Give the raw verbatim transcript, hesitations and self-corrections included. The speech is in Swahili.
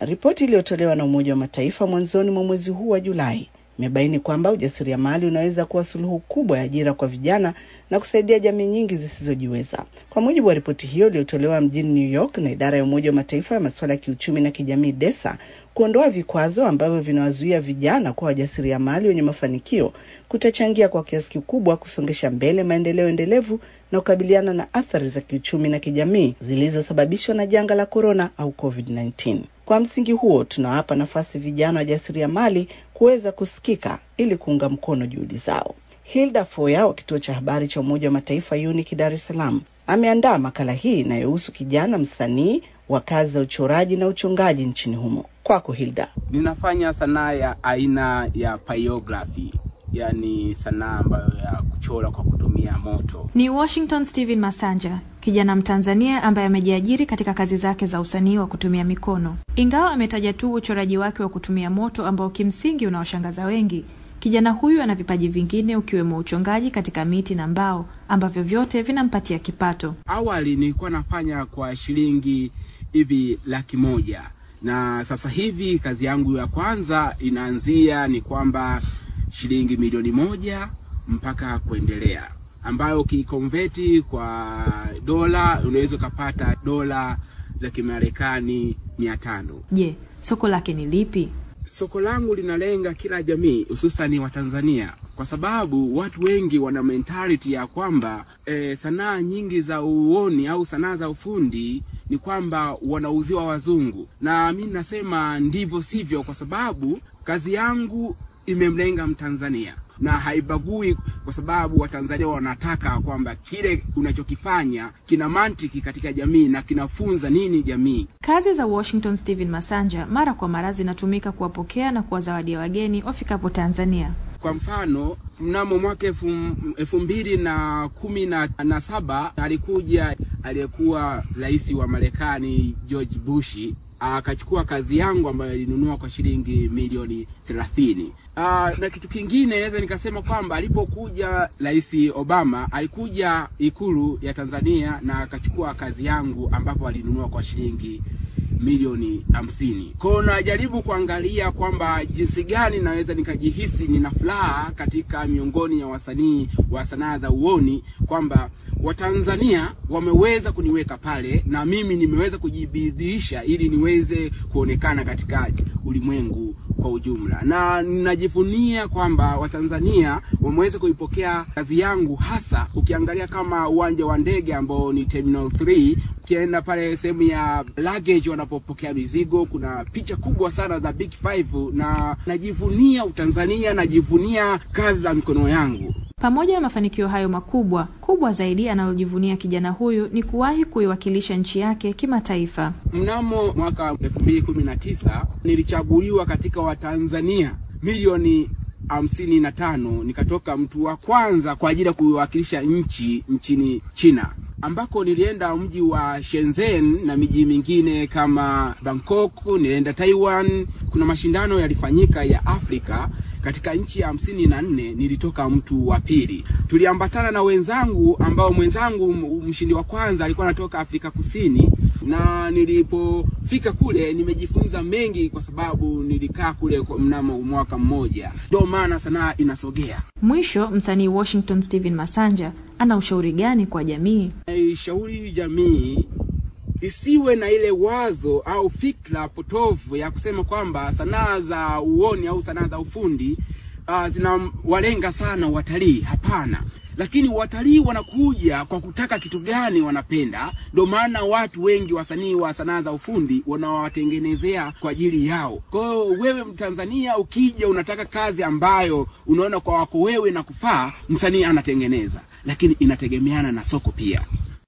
Ripoti iliyotolewa na Umoja wa Mataifa mwanzoni mwa mwezi huu wa Julai imebaini kwamba ujasiriamali unaweza kuwa suluhu kubwa ya ajira kwa vijana na kusaidia jamii nyingi zisizojiweza. Kwa mujibu wa ripoti hiyo iliyotolewa mjini New York na idara ya Umoja wa Mataifa ya masuala ya kiuchumi na kijamii D E S A, kuondoa vikwazo ambavyo vinawazuia vijana kwa wajasiriamali wenye mafanikio kutachangia kwa kiasi kikubwa kusongesha mbele maendeleo endelevu na kukabiliana na athari za kiuchumi na kijamii zilizosababishwa na janga la corona au COVID kumi na tisa. Kwa msingi huo, tunawapa nafasi vijana wajasiriamali kuweza kusikika ili kuunga mkono juhudi zao. Hilda Foya wa kituo cha habari cha Umoja wa Mataifa U N I C Dar es Salaam ameandaa makala hii inayohusu kijana msanii wa kazi za uchoraji na uchongaji nchini humo. Kwako Hilda. Ninafanya sanaa ya aina ya pyrography, yani sanaa ambayo ya kuchora kwa kutumia moto. Ni Washington Steven Masanja, kijana Mtanzania ambaye amejiajiri katika kazi zake za usanii wa kutumia mikono. Ingawa ametaja tu uchoraji wake wa kutumia moto ambao kimsingi unawashangaza wengi, kijana huyu ana vipaji vingine ukiwemo uchongaji katika miti na mbao ambavyo vyote vinampatia kipato. Awali nilikuwa nafanya kwa shilingi hivi laki moja. Na sasa hivi kazi yangu ya kwanza inaanzia ni kwamba shilingi milioni moja mpaka kuendelea, ambayo ukikonveti kwa dola unaweza kupata dola za Kimarekani mia tano. Je, soko lake ni lipi? Soko langu linalenga kila jamii, hususan wa Tanzania, kwa sababu watu wengi wana mentality ya kwamba e, sanaa nyingi za uoni au sanaa za ufundi ni kwamba wanauziwa wazungu. Na mimi nasema ndivyo sivyo, kwa sababu kazi yangu imemlenga Mtanzania na haibagui, kwa sababu Watanzania wanataka kwamba kile unachokifanya kina mantiki katika jamii na kinafunza nini jamii. Kazi za Washington Steven Masanja mara kwa mara zinatumika kuwapokea na kuwazawadia wageni wafikapo Tanzania. Kwa mfano, mnamo mwaka elfu mbili na kumi na saba alikuja aliyekuwa rais wa Marekani George Bush, akachukua kazi yangu ambayo alinunua kwa shilingi milioni thelathini. Ah, na kitu kingine naweza nikasema kwamba alipokuja rais Obama alikuja Ikulu ya Tanzania na akachukua kazi yangu ambapo alinunua kwa shilingi milioni hamsini. Kwa najaribu kuangalia kwamba jinsi gani naweza nikajihisi nina furaha katika miongoni ya wasanii wa sanaa za uoni, kwamba Watanzania wameweza kuniweka pale na mimi nimeweza kujibidhiisha ili niweze kuonekana katika ulimwengu kwa ujumla. Na ninajivunia kwamba Watanzania wameweza kuipokea kazi yangu, hasa ukiangalia kama uwanja wa ndege ambao ni Terminal three, ukienda pale sehemu ya luggage wanapopokea mizigo, kuna picha kubwa sana za Big Five, na najivunia Utanzania, najivunia kazi za mikono yangu. Pamoja na mafanikio hayo makubwa, kubwa zaidi analojivunia kijana huyu ni kuwahi kuiwakilisha nchi yake kimataifa. Mnamo mwaka elfu mbili kumi na tisa nilichaguliwa katika Watanzania milioni hamsini na tano, nikatoka mtu wa kwanza kwa ajili ya kuiwakilisha nchi nchini China, ambako nilienda mji wa Shenzhen na miji mingine kama Bangkok, nilienda Taiwan. Kuna mashindano yalifanyika ya Afrika. Katika nchi ya hamsini na nne nilitoka mtu wa pili. Tuliambatana na wenzangu ambao mwenzangu mshindi wa kwanza alikuwa anatoka Afrika Kusini, na nilipofika kule nimejifunza mengi kwa sababu nilikaa kule mnamo mwaka mmoja. Ndio maana sanaa inasogea. Mwisho, msanii Washington Steven Masanja ana ushauri gani kwa jamii? Ushauri jamii isiwe na ile wazo au fikra potofu ya kusema kwamba sanaa za uoni au sanaa za ufundi uh, zinawalenga sana watalii. Hapana. Lakini watalii wanakuja kwa kutaka kitu gani wanapenda. Ndio maana watu wengi wasanii wa sanaa za ufundi wanawatengenezea kwa ajili yao. Kwa hiyo wewe Mtanzania ukija unataka kazi ambayo unaona kwa wako wewe na kufaa, msanii anatengeneza, lakini inategemeana na soko pia.